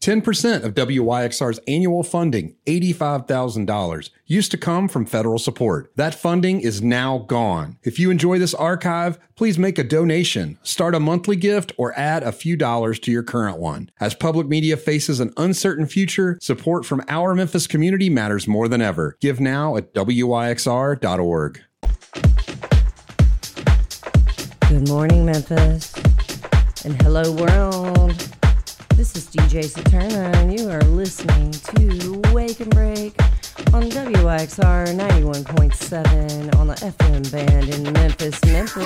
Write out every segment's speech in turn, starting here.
10% of WYXR's annual funding, $85,000, used to come from federal support. That funding is now gone. If you enjoy this archive, please make a donation, start a monthly gift, or add a few dollars to your current one. As public media faces an uncertain future, support from our Memphis community matters more than ever. Give now at WYXR.org. Good morning, Memphis, and hello, world. This is DJ Saturna, and you are listening to Wake and Break on WYXR 91.7 on the FM band in Memphis.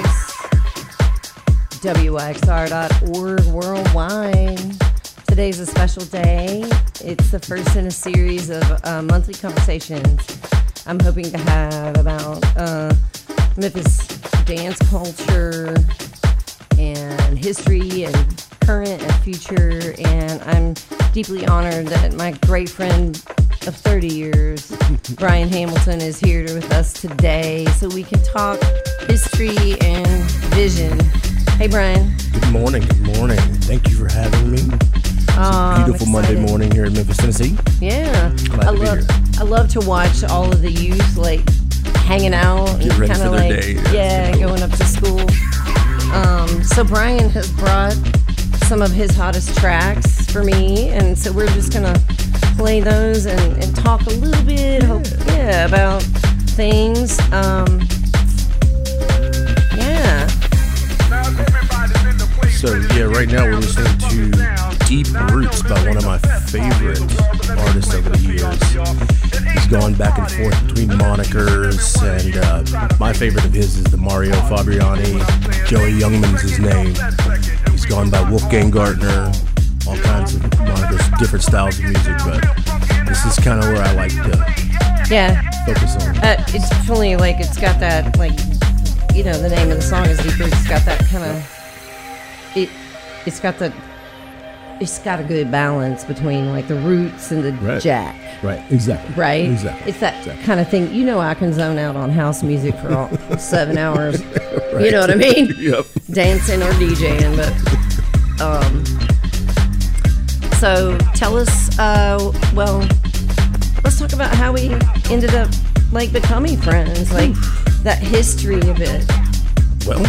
WYXR.org worldwide. Today's a special day. It's the first in a series of monthly conversations I'm hoping to have about Memphis dance culture and history and current and future, and I'm deeply honored that my great friend of 30 years, Brian Hamilton, is here with us today so we can talk history and vision. Hey, Brian. Good morning. Thank you for having me. It's a beautiful Monday morning here in Memphis, Tennessee. Yeah. I love to watch all of the youth like hanging out. Get ready for their day. Yeah, going up to school. So Brian has brought some of his hottest tracks for me, and so we're just gonna play those and talk a little bit about things. So right now we're listening to Deep Roots by one of my favorite artists over the years. He's gone back and forth between monikers, and my favorite of his is the Mario Fabriani. Joey Youngman's his name. He's gone by Wolfgang Gartner, all kinds of monikers, different styles of music, but this is kind of where I like to focus on. It's funny, like it's got that, like, you know, the name of the song is Deep Roots. It's got that kind of, it's got a good balance between like the roots and the jack. Right, exactly. Right? Exactly. It's that kind of thing. You know, I can zone out on house music for all 7 hours. Right. You know what I mean? Yep. Dancing or DJing, but so tell us, let's talk about how we ended up like becoming friends, like that history of it. Well,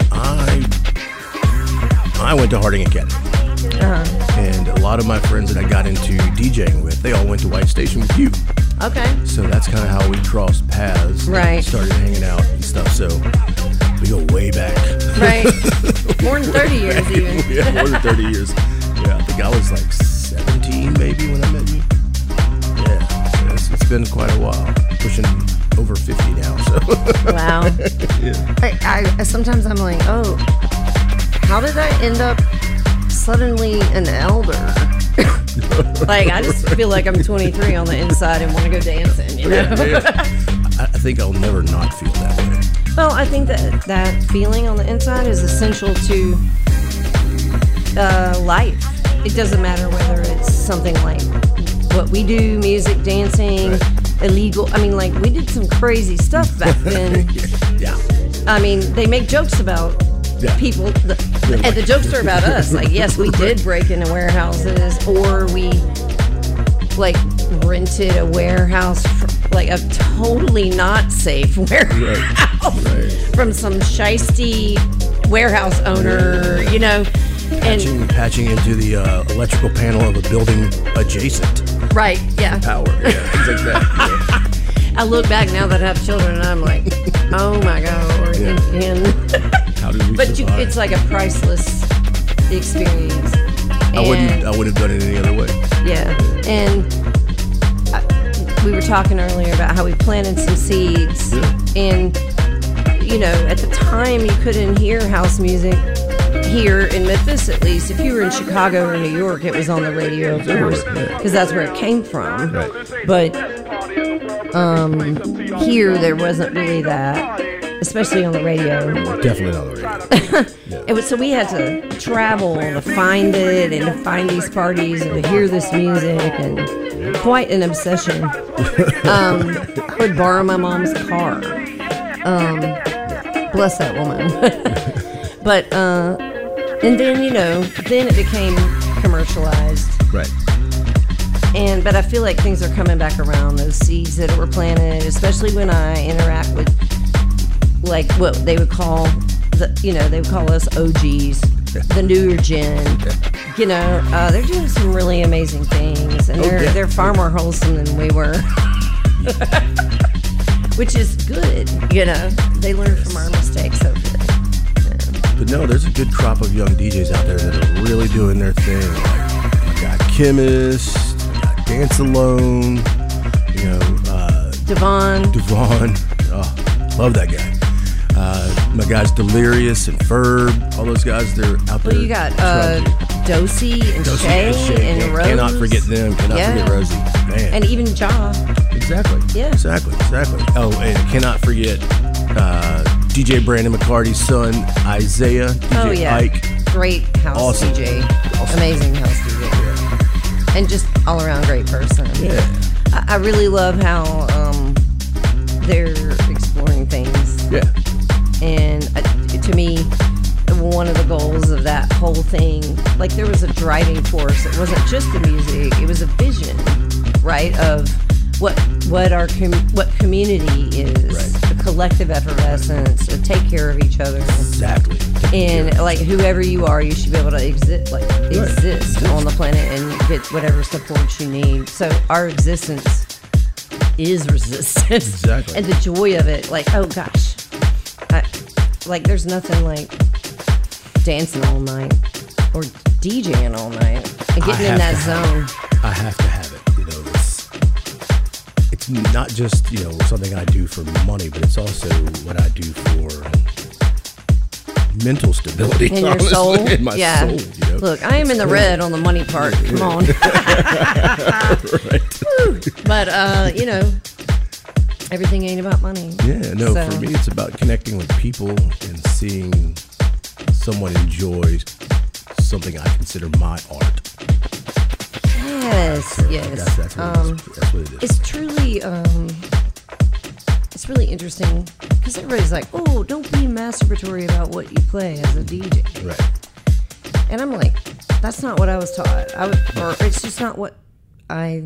I went to Harding Academy. And a lot of my friends that I got into DJing with, they all went to White Station with you. Okay. So that's kind of how we crossed paths. Right. Started hanging out and stuff. So we go way back. Right. More than 30 years even. Yeah, more than 30 years. Yeah, I think I was like 17 maybe when I met you. Yeah. So it's been quite a while. Pushing over 50 now. So. Wow. Yeah. I sometimes I'm like, oh, how did I end up suddenly an elder? Like, I just feel like I'm 23 on the inside and want to go dancing, you know? Yeah. I think I'll never not feel that way. Well, I think that feeling on the inside is essential to life. It doesn't matter whether it's something like what we do, music, dancing, illegal. I mean, like, we did some crazy stuff back then. Yeah. I mean, they make jokes about people, and the jokes are about us. Like, yes, we did break into warehouses, or we like rented a warehouse, like a totally not safe warehouse from some shisty warehouse owner, you know, and patching into the electrical panel of a building adjacent. Right. Yeah. Power. Yeah. Things like that. Yeah. I look back now that I have children, and I'm like, oh my god. How did we survive? It's like a priceless experience. I wouldn't have done it any other way. Yeah, and we were talking earlier about how we planted some seeds, and you know, at the time you couldn't hear house music here in Memphis, at least. If you were in Chicago or New York, it was on the radio, of course, because that's where it came from. Right. But here there wasn't really that. Especially on the radio. Definitely on the radio. So we had to travel to find it and to find these parties and to hear this music, and quite an obsession. I would borrow my mom's car. Bless that woman. But and then, you know, then it became commercialized. Right. But I feel like things are coming back around. Those seeds that were planted, especially when I interact with like what they would call they would call us OGs, the newer gen. They're doing some really amazing things, and they're far more wholesome than we were, which is good. They learn from our mistakes, hopefully. But no, there's a good crop of young DJs out there that are really doing their thing. Like, I got Chemist, I got Dance Alone, Devon. Oh, love that guy. My guys Delirious and Ferb, all those guys, they're out there. Well, you got Dosey and Shay and Rose. Cannot forget them. Cannot forget Rosie. Man. And even Ja. Exactly. Yeah. Exactly. Oh, and cannot forget DJ Brandon McCarty's son, Isaiah. DJ Ike. Great house DJ. Awesome. Amazing house DJ. Yeah. And just all around great person. Yeah. I really love how they're exploring things. Yeah. And to me, one of the goals of that whole thing, like there was a driving force. It wasn't just the music; it was a vision, right? Of what community is, right. The collective effervescence, to take care of each other. Exactly. And like whoever you are, you should be able to exist on the planet and get whatever support you need. So our existence is resistance. Exactly. And the joy of it, like, oh gosh. There's nothing like dancing all night or DJing all night and getting in that zone. I have to have it. It's not just, something I do for money, but it's also what I do for mental stability. In your soul? In my soul. Look, I am in the red on the money part. Come on. Right. But, everything ain't about money. Yeah, no, for me it's about connecting with people and seeing someone enjoy something I consider my art. Yes. That's what it is. It's really interesting because everybody's like, oh, don't be masturbatory about what you play as a DJ. Right. And I'm like, that's not what I was taught. Or it's just not what I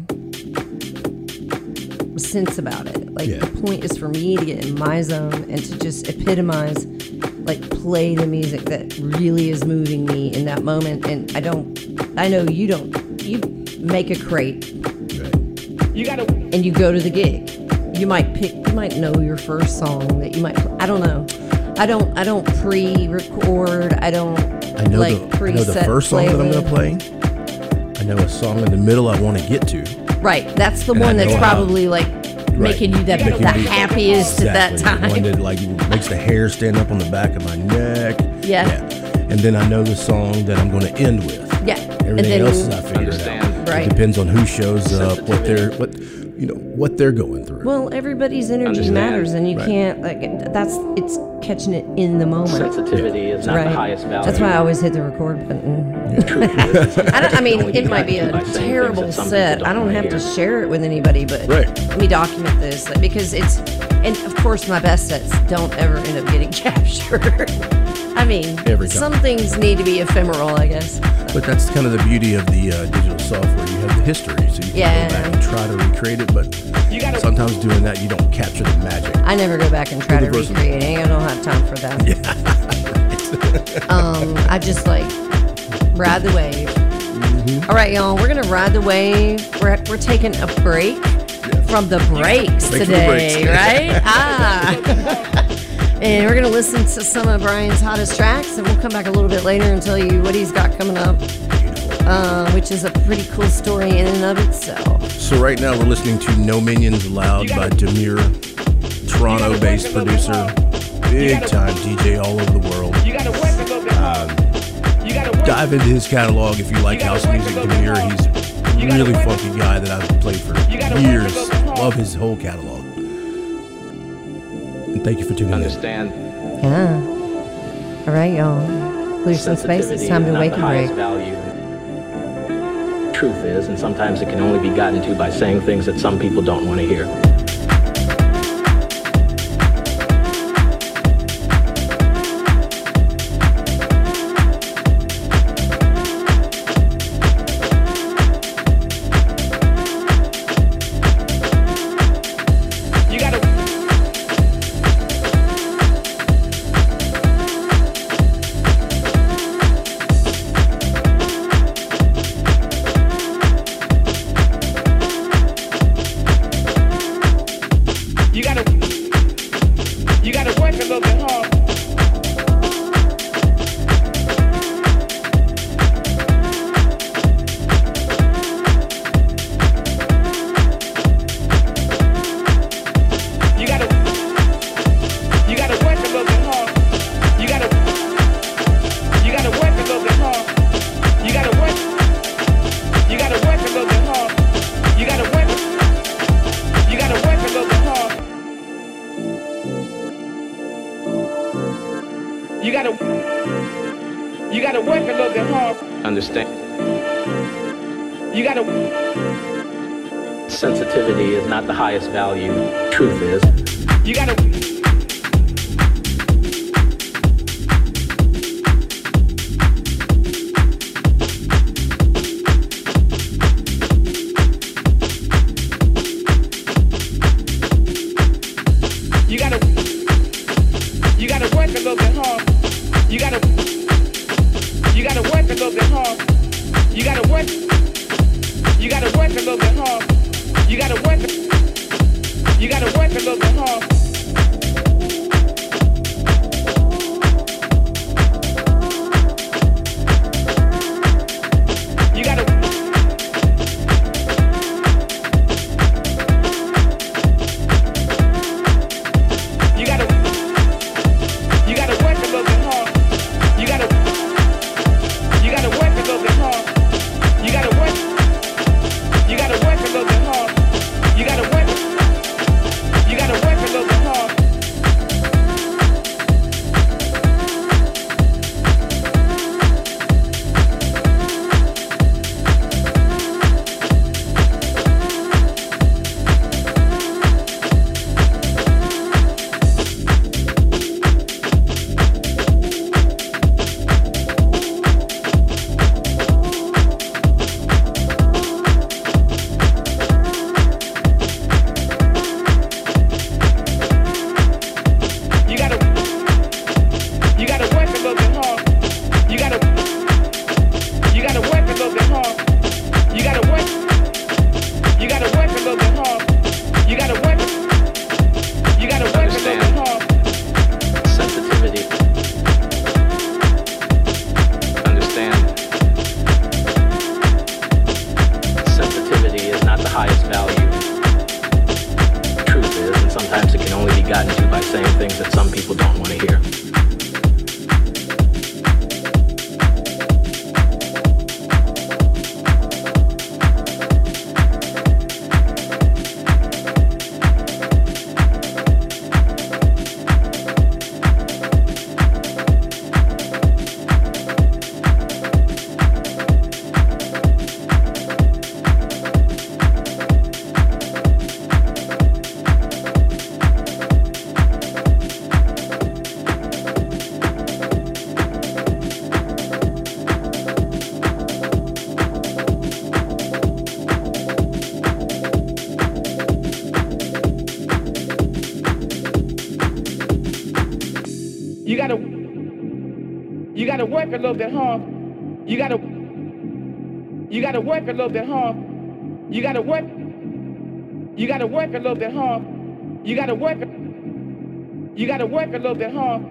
sense about it. The point is for me to get in my zone and to just epitomize, play the music that really is moving me in that moment. And I know you don't. You make a crate, right. And you go to the gig. You might know your first song that you might. I don't know. I don't pre-record. I know the first song that I'm going to play. I know a song in the middle I want to get to. Right, that's the one that's probably making you the happiest at that time. The one that makes the hair stand up on the back of my neck. Yeah. And then I know the song that I'm going to end with. Yeah. Everything else is I figure it out. Right. It depends on who shows up, what they're going through. Well, everybody's energy matters, and you can't it's catching it in the moment. Sensitivity is not the highest value. That's why I always hit the record button. It might be a terrible set. I don't have to share it with anybody, but let me document this because and of course my best sets don't ever end up getting captured. Some things need to be ephemeral, I guess. But that's kind of the beauty of the digital software. You have the history, so you can go back and try to recreate it, but sometimes doing that, you don't capture the magic. I never go back and try to recreate it. I don't have time for that. Yeah. I just ride the wave. Mm-hmm. All right, y'all, we're going to ride the wave. We're taking a break from the breaks today, right? And we're going to listen to some of Brian's hottest tracks, and we'll come back a little bit later and tell you what he's got coming up, which is a pretty cool story in and of itself. So right now we're listening to No Minions Loud by Demure, Toronto-based producer, big-time DJ all over the world. Dive into his catalog if you like house music. Demure, he's a really funky guy that I've played for years. Love his whole catalog. And thank you for tuning in. Yeah. All right, y'all. Clear some space. It's time to wake and break. Truth is, and sometimes it can only be gotten to by saying things that some people don't want to hear. Understand? You gotta... Sensitivity is not the highest value. Truth is. You gotta... You gotta work a little bit hard. You gotta work a little bit hard. You gotta work a little bit hard. You gotta work a little bit hard. You gotta work a little bit hard. You gotta work a little bit hard. You gotta work a little bit hard. You gotta work a little bit hard.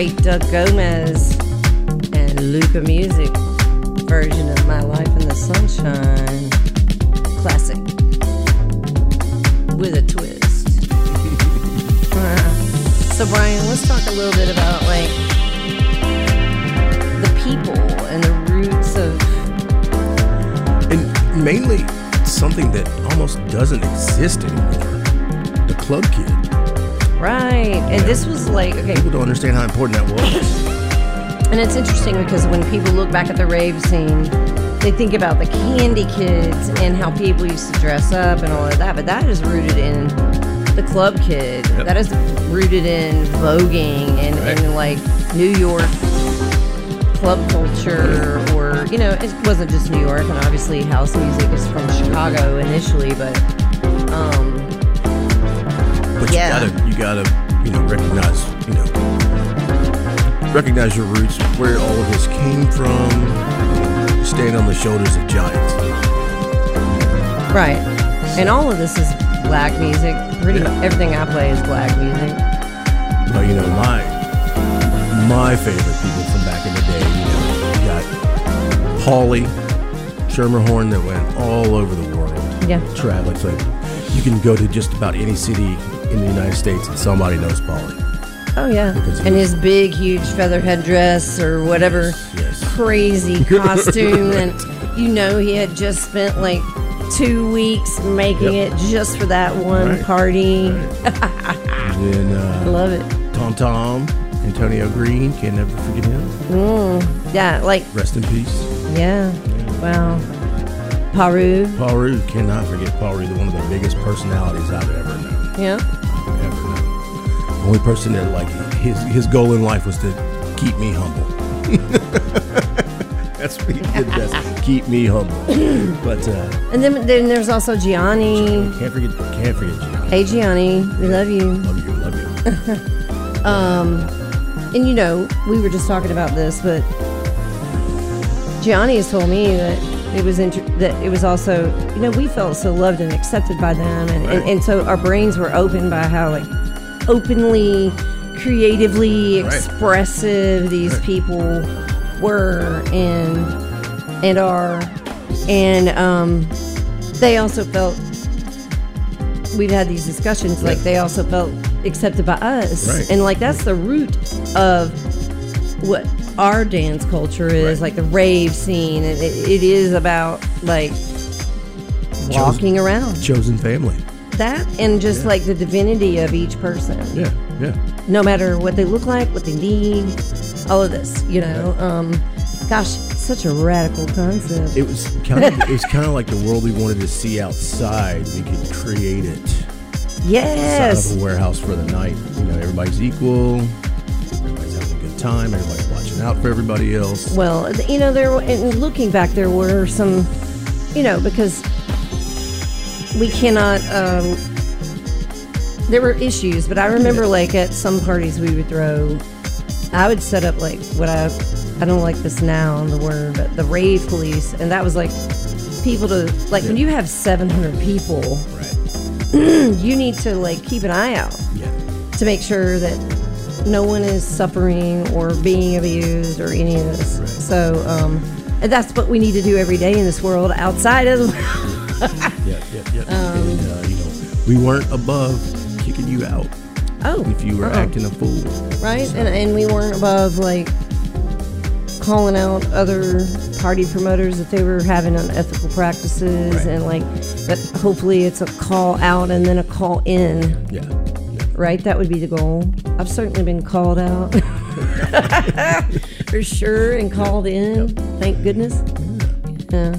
great Doug Gomez and Luca Music version of My Life in the Sunshine. Classic. With a twist. So Brian, let's talk a little bit about like the people and the roots of... And mainly something that almost doesn't exist anymore. The club kid. Right. And this was like, okay. People don't understand how important that was. And it's interesting because when people look back at the rave scene, they think about the Candy Kids and how people used to dress up and all of that, but that is rooted in the club kid. Yep. That is rooted in voguing and like New York club culture, or, you know, it wasn't just New York, and obviously house music is from Chicago initially, but yeah. you gotta, you know, recognize your roots, where all of this came from. Stand on the shoulders of giants. Right. And all of this is black music. Pretty much everything I play is black music. Well, you know, my favorite people from back in the day, you know, you got Paulie, Schermerhorn, that went all over the world. Yeah. Traveling. So you can go to just about any city in the United States and somebody knows Paulie. Oh, yeah. And his big, huge feather headdress or whatever crazy costume. And, you know, he had just spent like 2 weeks making it just for that one party. Right. And then, I love it. Tom Tom, Antonio Green, can't never forget him. Yeah, like... Rest in peace. Yeah. Wow. Paru, cannot forget Paru, one of the biggest personalities I've ever known. Yeah. The only person that, like, his goal in life was to keep me humble. That's what he did best. Keep me humble. But and then there's also Gianni. Can't forget Gianni. Hey Gianni, we love you. Love you. And you know, we were just talking about this, but Gianni has told me that it was also, you know, we felt so loved and accepted by them, and so our brains were opened by how like openly, creatively expressive these people were and are, and they also felt, we've had these discussions, like they also felt accepted by us, and like that's the root of what our dance culture is, like the rave scene. It is about like walking around, chosen family. That and just like the divinity of each person. Yeah. No matter what they look like, what they need, all of this, you know. Gosh, such a radical concept. It was kind of like the world we wanted to see outside. We could create it. Yes. Inside of a warehouse for the night. You know, everybody's equal. Everybody's having a good time. Everybody's watching out for everybody else. Well, you know, and looking back, there were some, you know, because we cannot, there were issues, but I remember like at some parties we would throw, I would set up like what I don't like this now on the word, but the rave police, and that was like people to, like when you have 700 people, you need to like keep an eye out to make sure that no one is suffering or being abused or any of this. So, and that's what we need to do every day in this world outside as well. And, you know, we weren't above kicking you out. If you were acting a fool. Right? So. And we weren't above like calling out other party promoters if they were having unethical practices, and like that hopefully it's a call out and then a call in. Right? That would be the goal. I've certainly been called out for sure, and called in. Thank goodness. Yeah.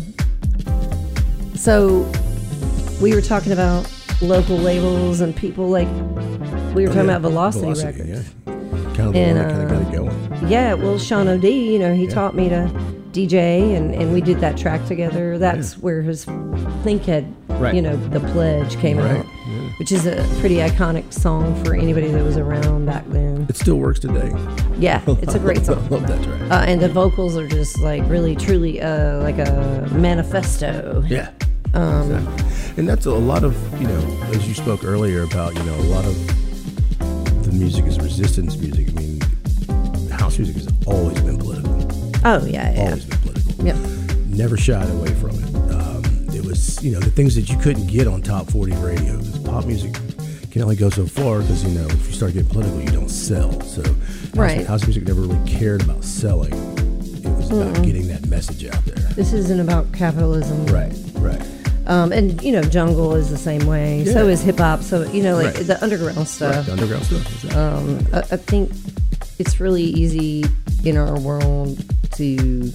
So we were talking about local labels and people, like we were talking about Velocity Records. Kind of the one that kind of got it going. Yeah, well, Sean O'D, you know, he taught me to DJ, and we did that track together. That's where his Thinkhead, you know, The Pledge came out, which is a pretty iconic song for anybody that was around back then. It still works today. Yeah, it's a great song. I love that track. And the vocals are just like really, truly like a manifesto. Yeah. Exactly. And that's a lot of, you know, as you spoke earlier about, you know, a lot of the music is resistance music. I mean, house music has always been political. Oh yeah. Always been political. Yep. Never shied away from it. It was, the things that you couldn't get on top 40 radio. Because pop music can only go so far because, if you start getting political, you don't sell. So house music never really cared about selling. It was about getting that message out there. This isn't about capitalism. Right. And, jungle is the same way. Yeah. So is hip hop. So, the underground stuff. Right. The underground stuff. Exactly. I think it's really easy in our world to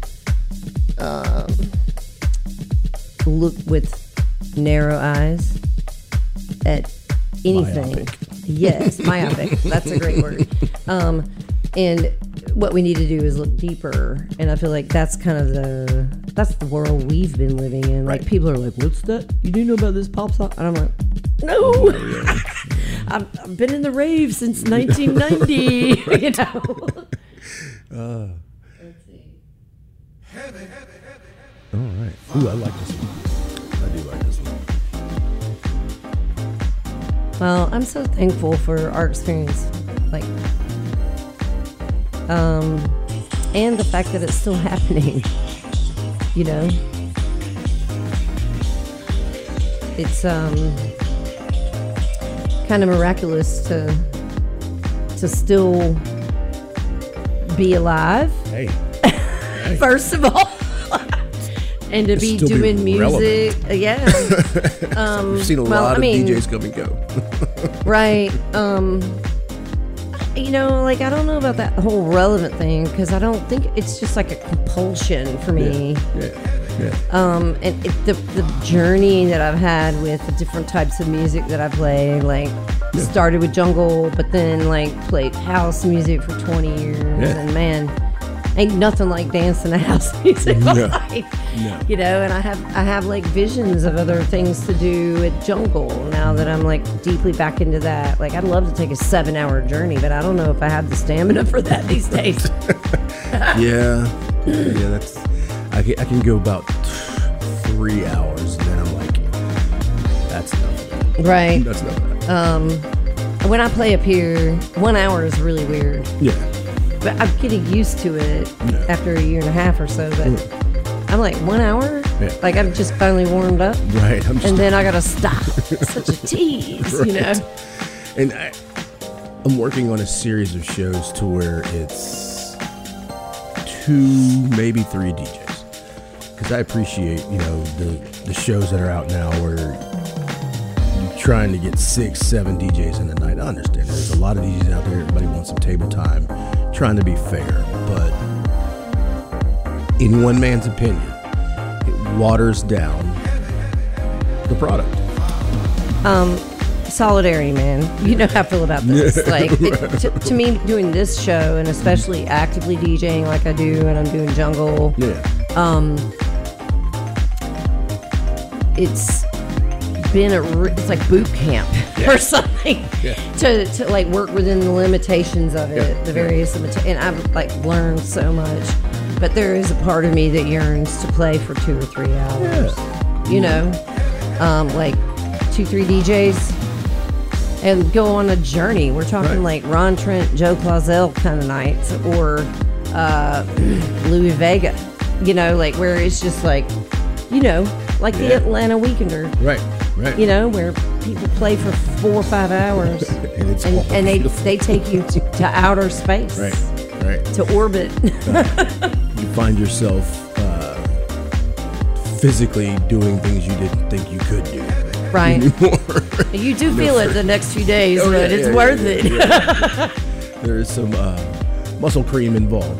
look with narrow eyes at anything. Myopic. Yes, myopic. That's a great word. And what we need to do is look deeper. And I feel like that's kind of the world we've been living in. Right. Like people are like, "What's that? You do know about this pop song?" And I'm like, "No, I've been in the rave since 1990." Let's see. All right. Ooh, I like this one. I do like this one. Well, I'm so thankful for our experience, and the fact that it's still happening. It's kind of miraculous to still be alive. Hey. First of all. And to be doing music, yeah. We've seen a lot of DJs come and go. Right. I don't know about that whole relevant thing because I don't think it's just like a compulsion for me. Yeah. And the journey that I've had with the different types of music that I play, started with jungle, but then played house music for 20 years, and man. Ain't nothing like dancing to house music. No. And I have visions of other things to do at jungle now that I'm deeply back into that. I'd love to take a 7-hour journey, but I don't know if I have the stamina for that these days. Yeah, that's. I can go about 3 hours, and then I'm like, that's enough. Right. That's enough. When I play up here, 1 hour is really weird. Yeah. But I'm getting used to it after a year and a half or so. But I'm like, 1 hour? Yeah. I've just finally warmed up. Right. And then I got to stop. It's such a tease, right. And I'm working on a series of shows to where it's 2, maybe 3 DJs. Because I appreciate, the shows that are out now where you're trying to get 6, 7 DJs in a night. I understand there's a lot of DJs out there. Everybody wants some table time. Trying to be fair, but in one man's opinion, it waters down the product. Solidarity, man. You know how I feel about this. To me, doing this show and especially actively DJing like I do, and I'm doing jungle. Yeah. It's been it's like boot camp or something to work within the limitations of it, the various and I've learned so much, but there is a part of me that yearns to play for 2 or 3 hours. 2-3 DJs and go on a journey. We're talking Ron Trent, Joe Claussell kind of nights, or Louis Vega, where it's just the Atlanta Weekender. Right. Where people play for 4 or 5 hours, and they take you to outer space, right, to orbit. You find yourself physically doing things you didn't think you could do. Right. Anymore. You do feel it the next few days, but it's worth it. Yeah. There is some muscle cream involved.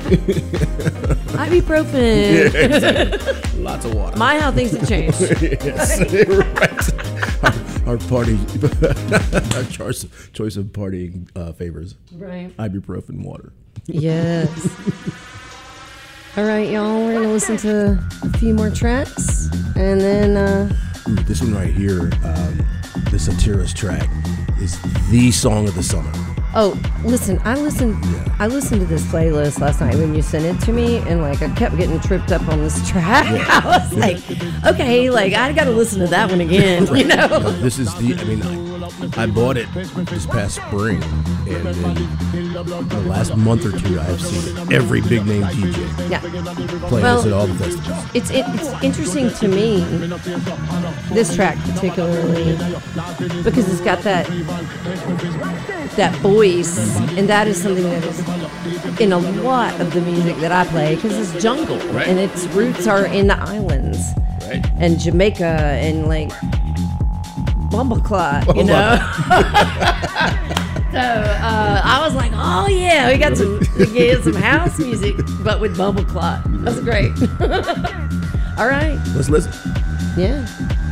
Ibuprofen. Yeah, exactly. Lots of water. My how things have changed. Yes, right. Our party, our choice of partying favors. Right. Ibuprofen water. Yes. All right, y'all. We're gonna listen to a few more tracks, and then this one right here, the Satiras track, is the song of the summer. Oh, listen, I listened to this playlist last night when you sent it to me, and I kept getting tripped up on this track. I was like, okay, I got to listen to that one again, This is I bought it this past spring, and in the last month or two, I've seen every big name DJ playing this at all the festivals. It's interesting to me, this track particularly, because it's got that voice, and that is something that is in a lot of the music that I play, because it's jungle, and its roots are in the islands, and Jamaica, and like Bumbleclot, you know. So I was like, oh yeah, we got some house music, but with Bumbleclot. That's great. All right, let's listen. Yeah.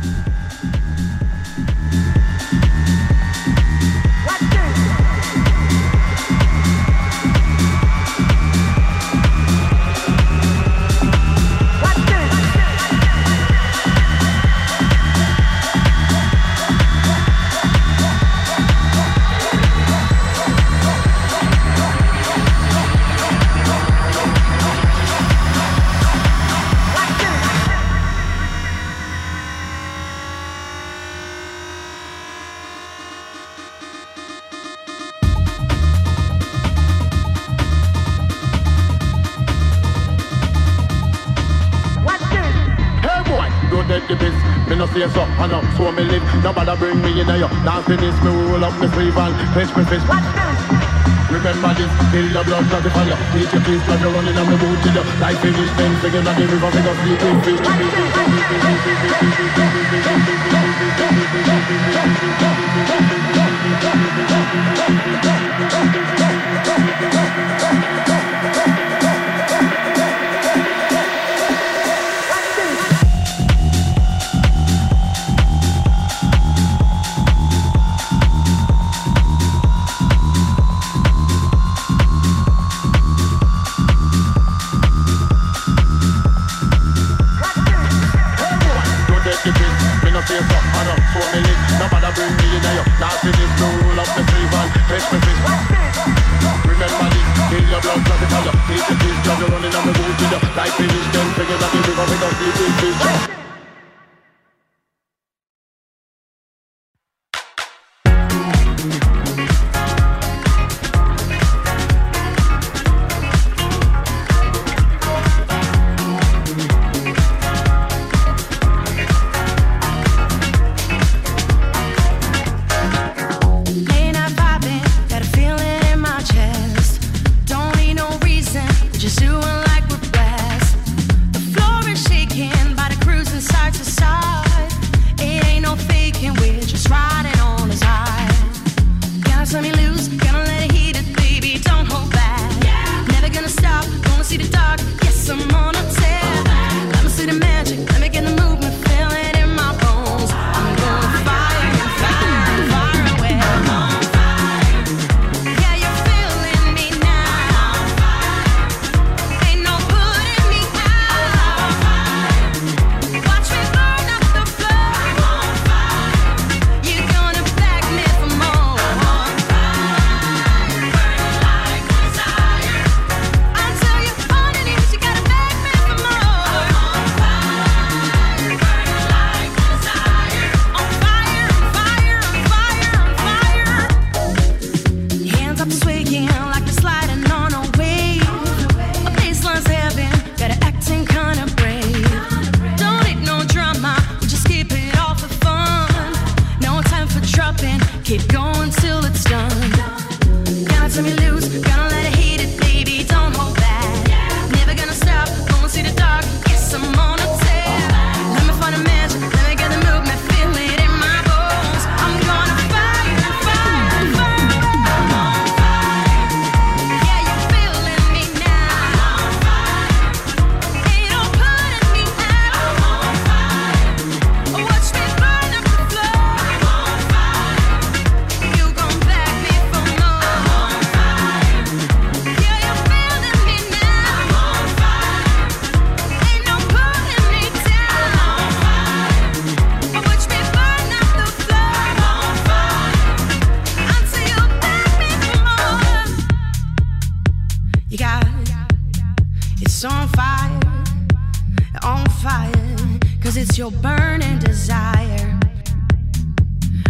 So, I know, so me live. Nobody bring me in here. Now finish me, roll up me sleeve and fish. Remember this, kill the blood, not the fire. Eat your face, like you're running on the boot till you life finish. Then figure that the river, figure sleeping fish.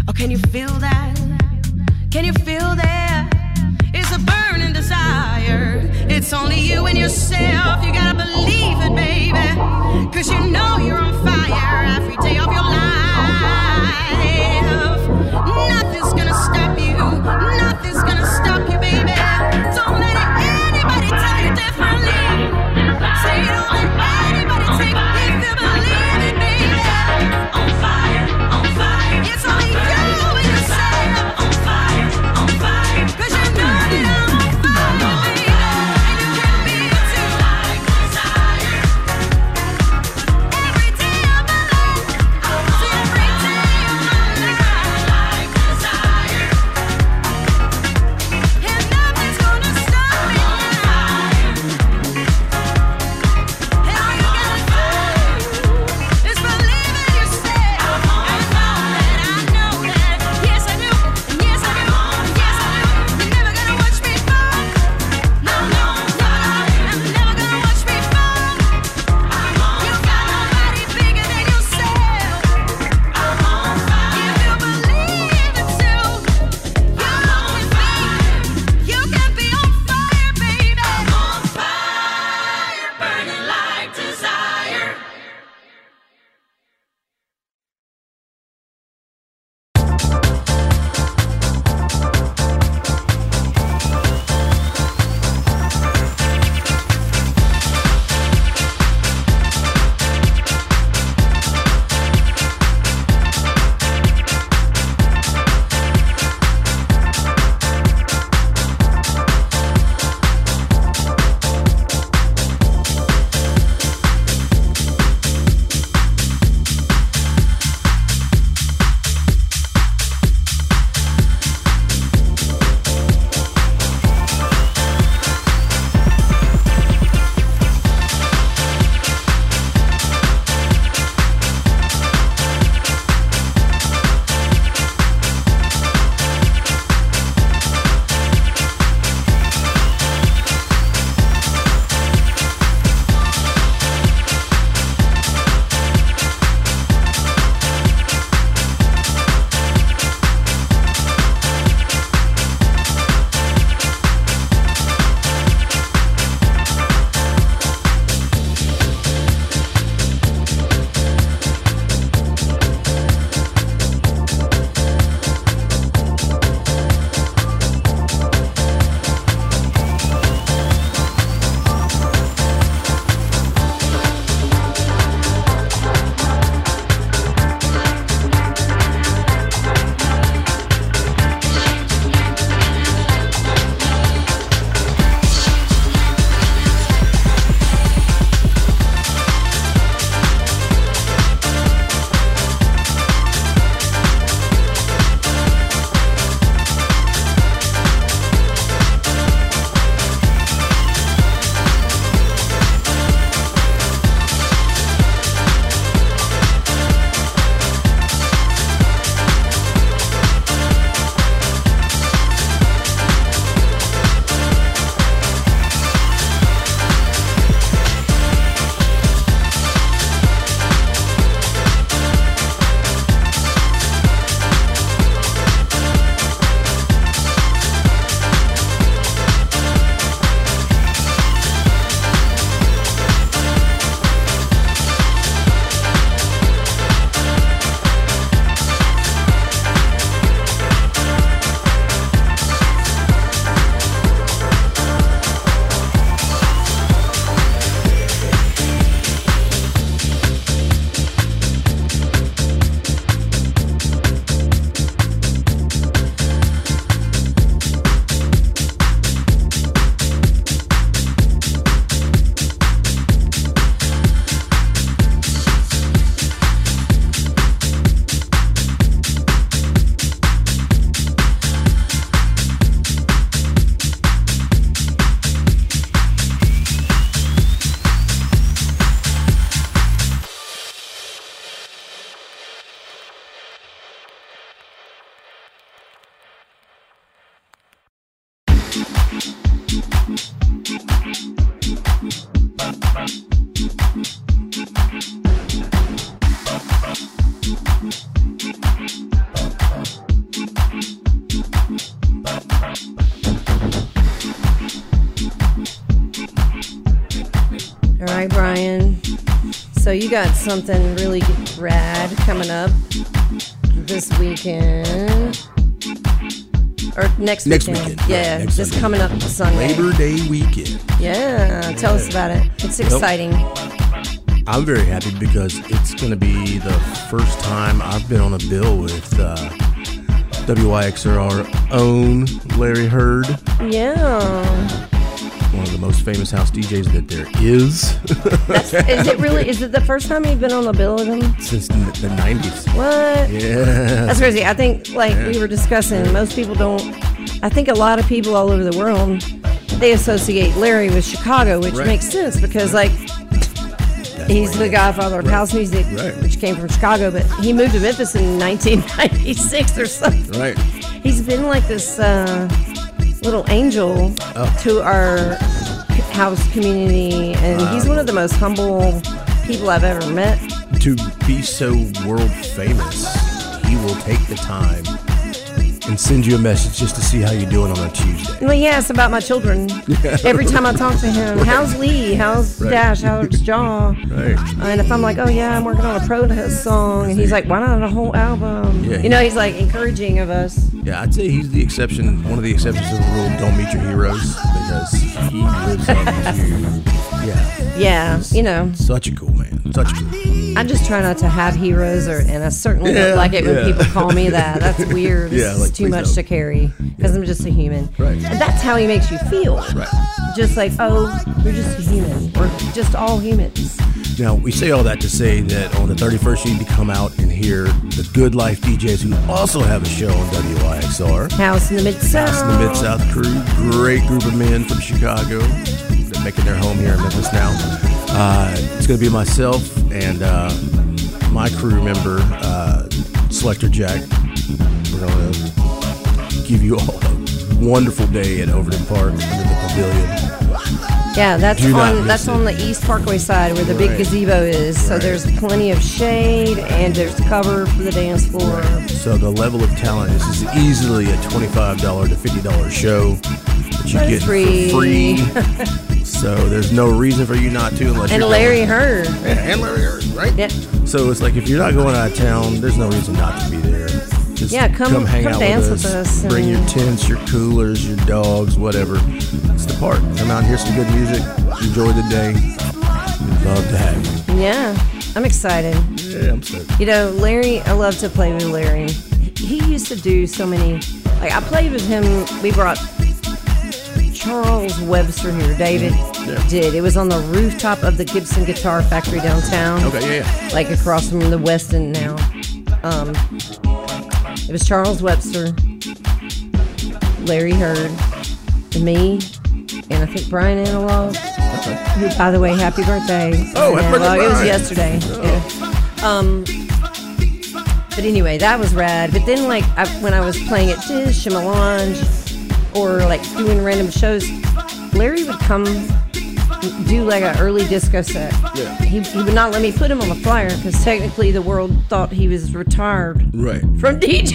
Oh, can you feel that? Can you feel that? It's a burning desire. It's only you and yourself. You gotta believe it, baby. 'Cause you know you're on fire every day of your life. Nothing's gonna stop you. Nothing's gonna stop you, baby. Don't let anybody tell you differently. Say don't let anybody take it if you believe it, baby. On fire, on fire. It's only you and yourself. On fire, on fire. 'Cause you know that I'm on fire, baby. And you can be it too. All right, Brian. So you got something really rad coming up this weekend. Or next weekend. Yeah, next just Sunday. coming up Sunday. Labor Day weekend. Yeah, tell us about it. It's exciting. I'm very happy because it's going to be the first time I've been on a bill with WYXR, our own Larry Hurd. Yeah. One of the most famous house DJs that there is. Is it really? Is it the first time you've been on the bill with him? Since the 90s. What? Yeah. That's crazy. I think, like we were discussing, most people don't. I think a lot of people all over the world, they associate Larry with Chicago, which Right. makes sense because, like, he's the godfather of house music, Right. which came from Chicago, but he moved to Memphis in 1996 or something. Right. He's been like this little angel to our house community, and he's one of the most humble people I've ever met. To be so world famous, he will take the time and send you a message just to see how you're doing on a Tuesday. Well, he asks about my children every time I talk to him. How's Lee? How's Right. Dash? How's Jaw? Right. And if I'm like, oh yeah, I'm working on a protest song, and he's like, why not a whole album? Yeah. You know, he's like encouraging of us. Yeah, I'd say he's the exception, one of the exceptions to the rule, don't meet your heroes, because he lives up to, Yeah, you know, such a cool man. Such a cool man. I just try not to have heroes, and I certainly Yeah, don't like it when yeah. people call me that. That's weird. Yeah, This like, is too please much don't. to carry because I'm just a human. Right. And that's how he makes you feel. Right. Just like, oh, we're just a human. We're just all humans. Now, we say all that to say that on the 31st, you need to come out and hear the Good Life DJs who also have a show on WYXR. House in the Mid-South. House in the Mid-South crew. Great group of men from Chicago. They're making their home here in Memphis now. It's going to be myself and my crew member, Selector Jack. We're going to give you all a wonderful day at Overton Park under the pavilion. Yeah, that's Do not on miss it. the East Parkway side where the big Right. gazebo is. So Right. there's plenty of shade and there's cover for the dance floor. So the level of talent, this is easily a $25 to $50 show that you But get it's free. for free. So there's no reason for you not to unless And you're Larry going. Hurd. Yeah, and Larry Hurd, right? Yeah. So it's like if you're not going out of town, there's no reason not to be there. Just Yeah, come hang out dance with with us. us Bring your and- tents, your coolers, your dogs, whatever. It's the park. Come out and hear some good music. Enjoy the day. We'd love to have you. Yeah, I'm excited. Yeah, I'm stoked. You know, Larry, I love to play with Larry. He used to do so many, like I played with him, we brought Charles Webster here, David did. It was on the rooftop of the Gibson Guitar Factory downtown. Okay, yeah. Like across from the Westin now. It was Charles Webster, Larry Hurd, me, and I think Brian Analog. Who, by the way, happy birthday. Oh, happy Analog. birthday, It was Brian. yesterday. Yeah. But anyway, that was rad. But then, like, when I was playing at Dish and Melange or like doing random shows, Larry would come do like an early disco set. Yeah. He would not let me put him on the flyer because technically the world thought he was retired Right. from DJ.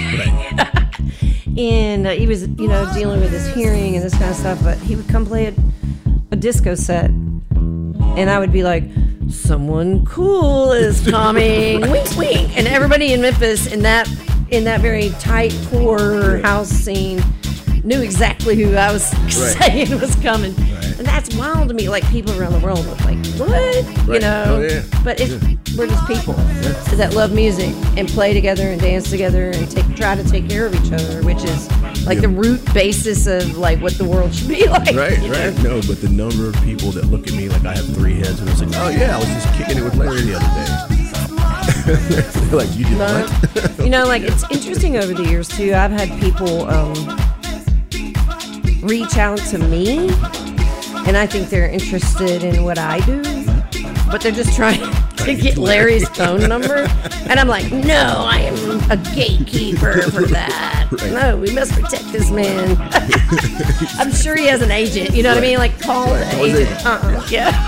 And he was, you know, dealing with his hearing and this kind of stuff. But he would come play a disco set, and I would be like, "Someone cool is coming!" Wink, wink. And everybody in Memphis in that very tight core house scene knew exactly who I was saying was coming. And that's wild to me. Like, people around the world were like, what? You Right. know? Oh, yeah. But we're just people that love music and play together and dance together and try to take care of each other, which is like the root basis of like what the world should be like. Right, you know? right. No, but the number of people that look at me like I have three heads and it's like, oh yeah, I was just kicking it with Larry the other day. They're like, you did But, what? you know, like, it's interesting over the years too. I've had people reach out to me, and I think they're interested in what I do, but they're just trying to get Larry's phone number. And I'm like, no, I am a gatekeeper for that. Right. No, we must protect this man. I'm sure he has an agent. You know what I mean? Like, call the agent. Yeah.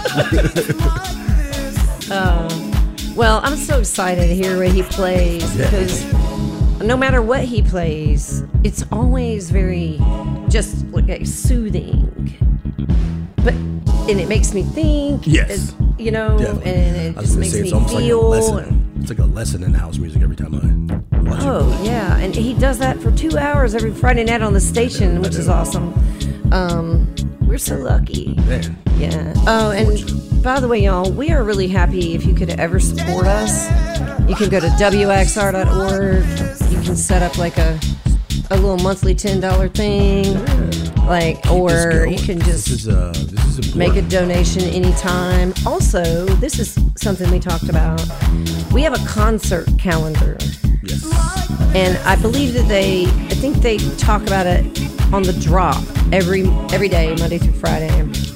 Well, I'm so excited to hear what he plays because no matter what he plays, it's always very just like soothing. But and it makes me think. Yes. You know, Definitely. and it I was just gonna makes say, me it's almost like a feel. lesson. It's like a lesson in house music every time I watch it. Oh yeah, and he does that for 2 hours every Friday night on the station, which is awesome. We're so lucky. Man. Yeah. Oh, and by the way, y'all, we are really happy if you could ever support us. You can go to WXR.org. You can set up like a little monthly $10 thing, or you can just this is make a donation anytime. Also, this is something we talked about. We have a concert calendar. Yes. And I believe that I think they talk about it on the drop every day, Monday through Friday.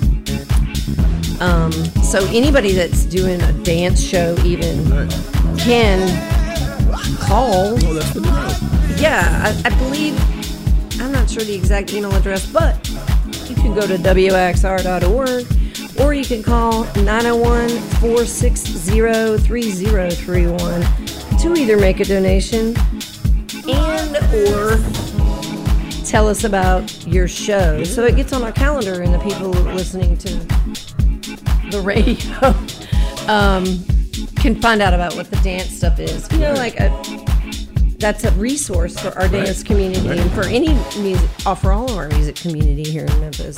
So anybody that's doing a dance show even can call. Oh, that's good to know. Yeah, I believe, I'm not sure the exact email address, but you can go to WXR.org or you can call 901-460-3031 to either make a donation and or tell us about your show. So it gets on our calendar and the people listening to the radio can find out about what the dance stuff is. You know, that's a resource for our dance community and for any music, for all of our music community here in Memphis.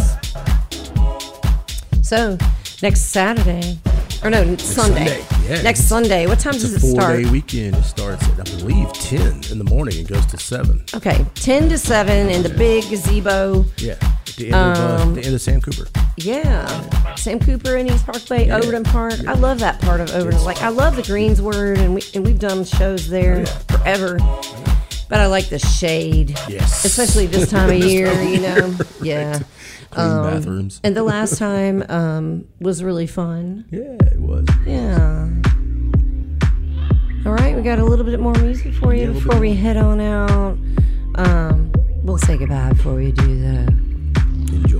So next Saturday, or no, Sunday. Yeah. Next Sunday. What time does it start? 4-day weekend. It starts at, I believe, 10 in the morning and goes to 7. Okay, 10 to 7 in the big gazebo. Yeah. At the end of Sam Cooper. Yeah. Sam Cooper in East Parkway, Overton Park. I love that part of Overton. I love the Greensward, and we've done shows there forever. But I like the shade. Yes. Especially this time of year, you know. Yeah. Clean bathrooms. And the last time was really fun. Yeah, it was. Yeah. All right, we got a little bit more music for you before we head on out. We'll say goodbye before we do that. Enjoy.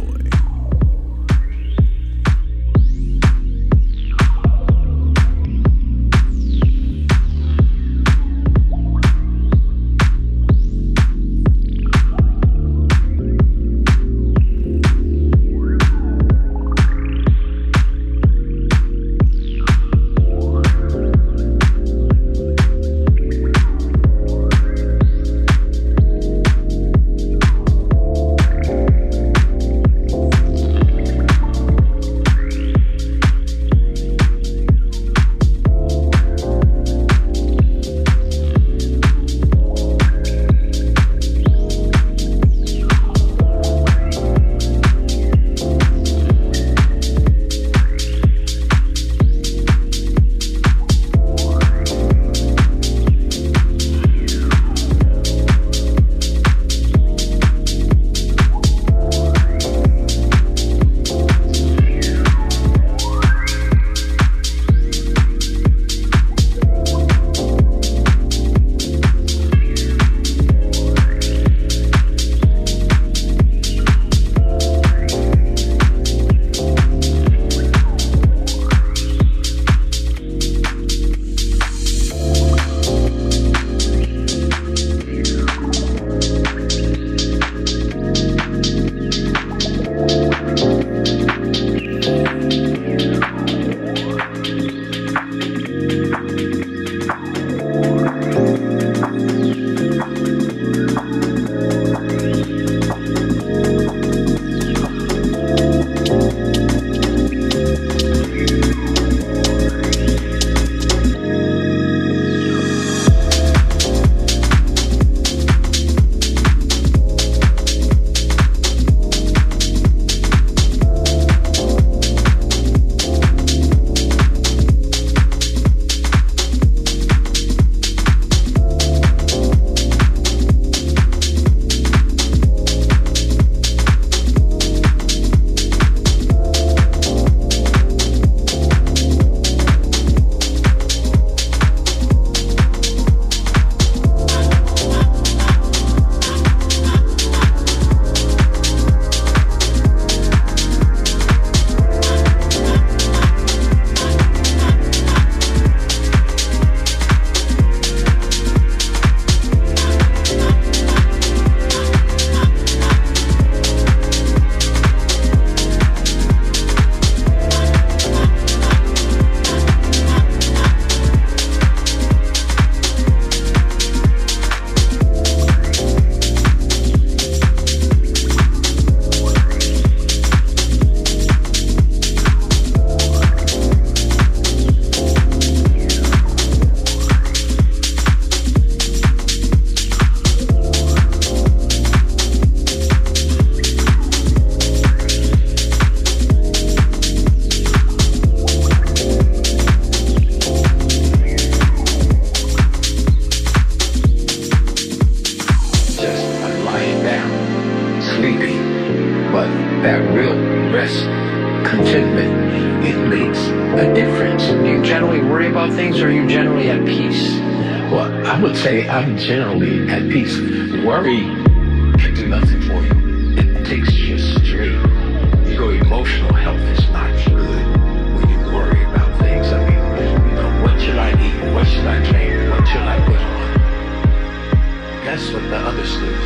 a difference? Do you generally worry about things, or are you generally at peace? Well, I would say I'm generally at peace. Worry can do nothing for you. It takes you straight. Your emotional health is not good when you worry about things. I mean, what should I eat? What should I drink? What should I put on? That's what the others lose.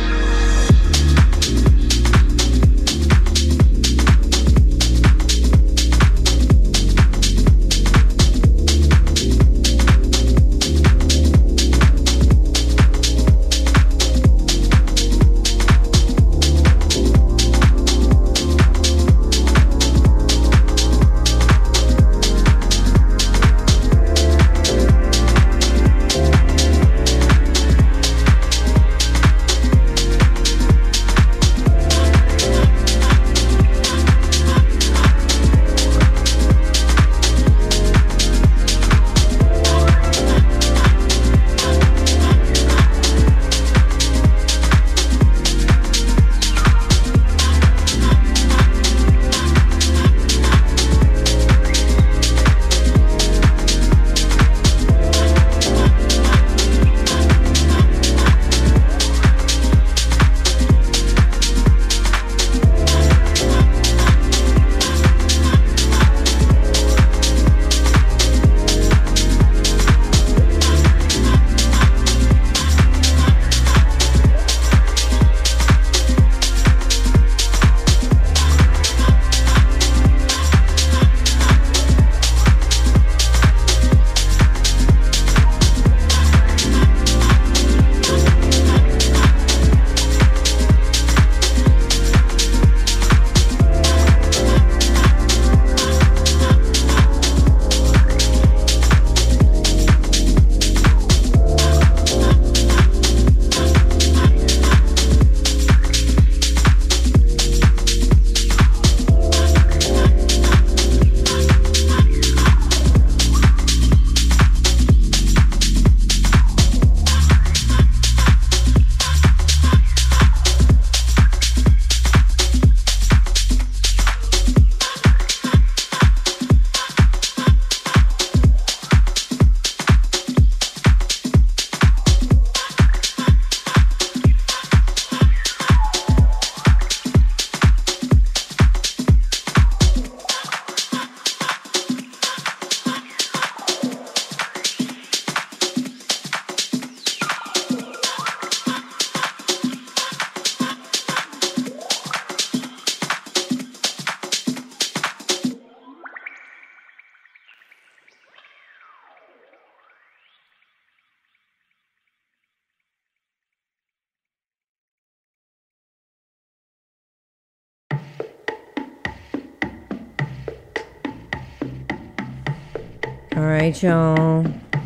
All right, y'all.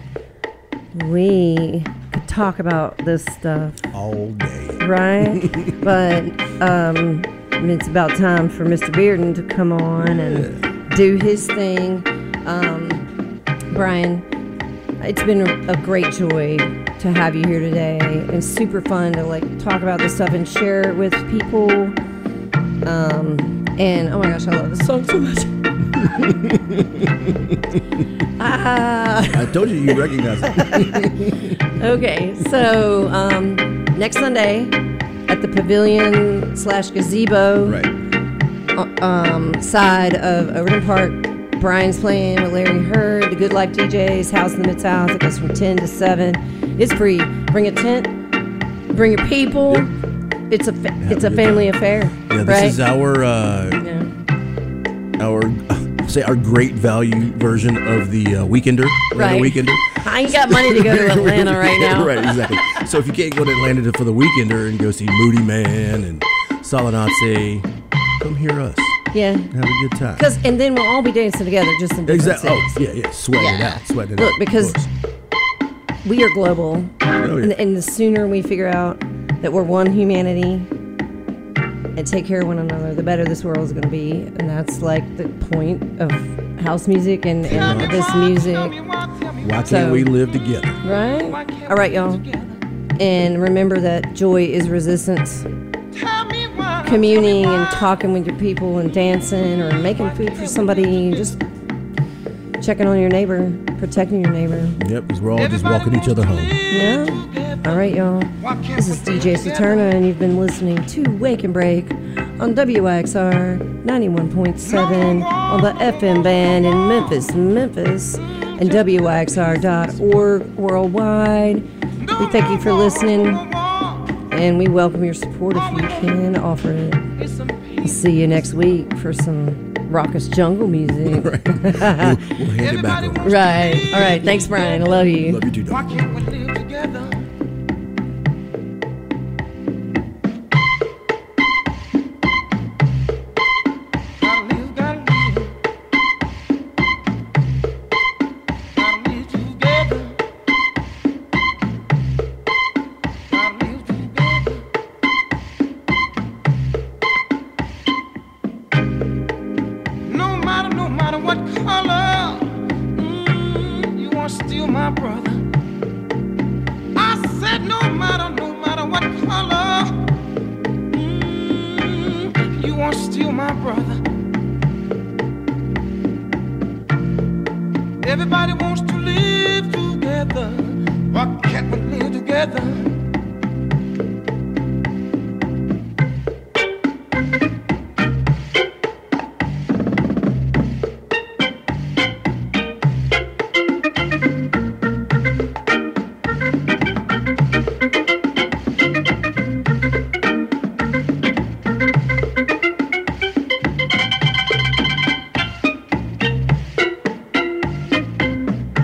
We could talk about this stuff all day, right? But it's about time for Mr. Bearden to come on and do his thing. Brian, it's been a great joy to have you here today. It's super fun to talk about this stuff and share it with people. And oh my gosh, I love this song so much. I told you recognize it. Okay, so next Sunday at the Pavilion / Gazebo side of Overton Park, Brian's playing with Larry Hurd, the Good Life DJs, House in the Mid-South. It goes from 10 to 7. It's free. Bring a tent. Bring your people. Yep. It's a family affair. Yeah, this is our our great value version of the Weekender. Right. Weekender. I ain't got money to go to Atlanta right now. Right, exactly. So if you can't go to Atlanta for the Weekender and go see Moody Man and Solanace, come hear us. Yeah. Have a good time. And then we'll all be dancing together just in different cities. Oh, yeah. Sweating it out. Look, because we are global. Oh, yeah. And the sooner we figure out that we're one humanity and take care of one another, the better this world is going to be. And that's the point of house music and this music. Why can't we live together? Right? All right, y'all. And remember that joy is resistance. Communing and talking with your people and dancing or making food for somebody. Just checking on your neighbor, protecting your neighbor. Yep, because we're all just walking each other home. Yeah. All right, y'all. This is DJ Saturna, and you've been listening to Wake and Break on WXR 91.7 on the FM band in Memphis, and WXR.org worldwide. We thank you for listening, and we welcome your support if you can offer it. We'll see you next week for some raucous jungle music. Right. We'll hand it back over. Right. All right. Thanks, Brian. I love you. Love you too, Why dog. can't we live together? Gotta live, gotta live. Gotta live together. Gotta live together. No matter what color, you want to steal my brother. I said no matter what color, you want to steal my brother. Everybody wants to live together. Why can't we live together?